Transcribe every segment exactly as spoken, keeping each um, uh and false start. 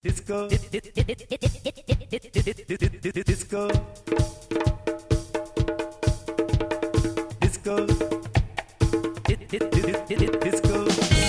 Disco, disco, disco, disco.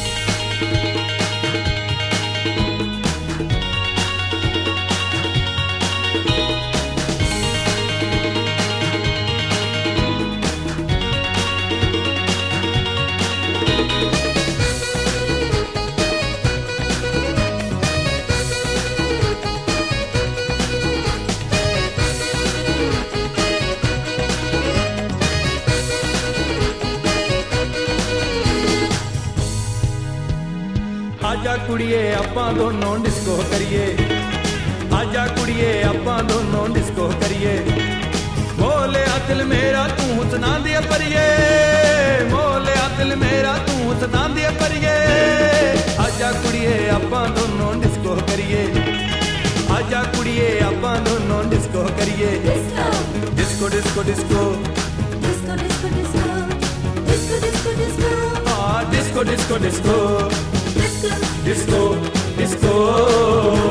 आजा कुड़िए आपां दोनों डिस्को करिए आजा कुड़िए आपां दोनों डिस्को करिए मोले दिल मेरा तू सुना दिया परिए मोले दिल मेरा तू सुना दिया परिए आजा कुड़िए आपां दोनों डिस्को करिए आजा कुड़िए आपां दोनों डिस्को करिए disco disco disco Disco, disco, disco, disco, disco, disco, ah disco disco disco disco, disco disco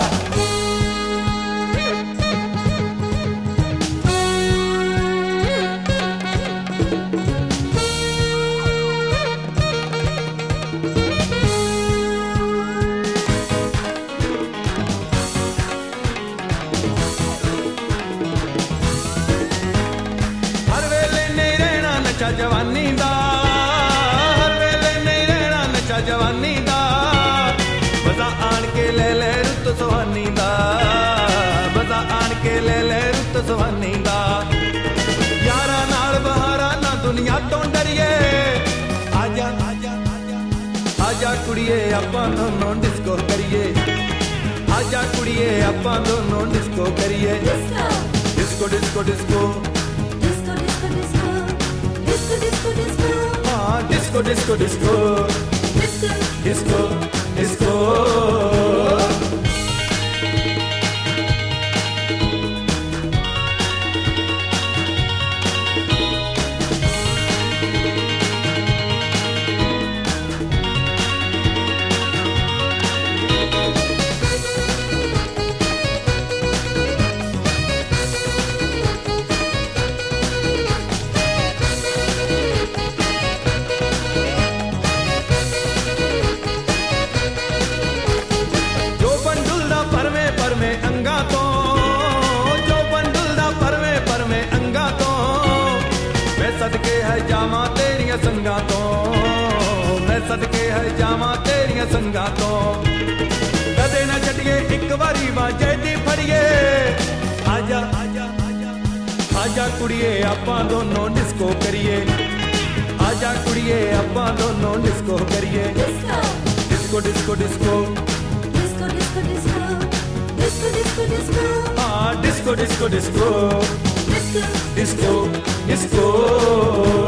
हर वेले नहीं रहना नशा जवानी दा हर वेले नहीं रहना नशा जवानी दा बजा आन के ले ले रुत सुहानी दा बजा आन के ले ले रुत सुहानी दा यारा नाल बहारा ना दुनिया तो डरिए आजा आजा आजा आजा कुड़िए आपां दोनों डिस्को करिए आजा कुड़िए आपां दोनों डिस्को करिए disco, disco disco disco disco, disco, disco, disco, disco, disco, ah disco disco disco disco, disco disco जो बंडुल दा परवे परवे अंगा तो जो बंडुल दा परवे परवे अंगा तो मैं सदके है जावा तेरियां संगा तो मैं सदके है जावा तेरियां संगा तो कदे ना छड़िए एक बारी बाजे दी फड़िए आजा आजा आजा आजा कुड़िए आपां दोनों डिस्को करिए आजा कुड़िए आपां दोनों डिस्को करिए disco, disco disco disco disco, disco, disco, disco, disco, disco, ah disco disco disco disco, disco disco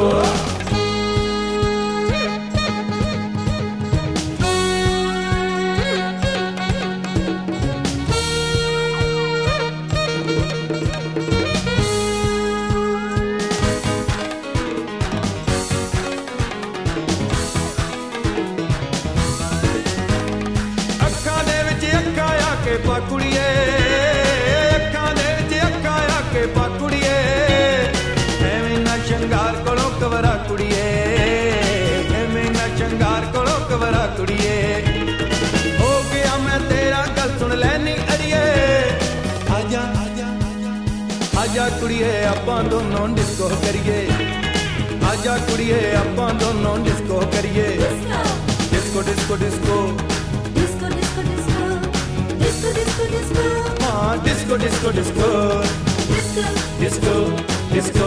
ਅੱਖਾਂ ਦੇ ਵਿੱਚ ਅੱਖਾਂ ਆ ਕੇ ਪਾ ਕੁੜੀਏ ਅੱਖਾਂ ਦੇ ਵਿੱਚ ਅੱਖਾਂ ਆ ਕੇ ਪਾ ਕੁੜੀਏ ਐਵੇਂ ਨਾ ਸ਼ਿੰਗਾਰ ਕੋਲੋਂ ਕਵਰਾ ਕੁੜੀਏ ਐਵੇਂ ਨਾ ਸ਼ਿੰਗਾਰ ਕੋਲੋਂ ਕਵਰਾ ਕੁੜੀਏ ਹੋ ਗਿਆ ਮੈਂ ਤੇਰਾ ਗੱਲ ਸੁਣ ਲੈਨੀ ਅੜੀਏ ਆਜਾ ਆਜਾ ਆਜਾ ਆਜਾ ਕੁੜੀਏ ਆਪਾਂ ਦੋਨੋਂ ਡਿਸਕੋ ਕਰੀਏ ਆਜਾ ਕੁੜੀਏ ਆਪਾਂ ਦੋਨੋਂ ਡਿਸਕੋ ਕਰੀਏ disco disco disco disco, disco, disco, disco, disco, disco, ah disco disco disco disco, disco disco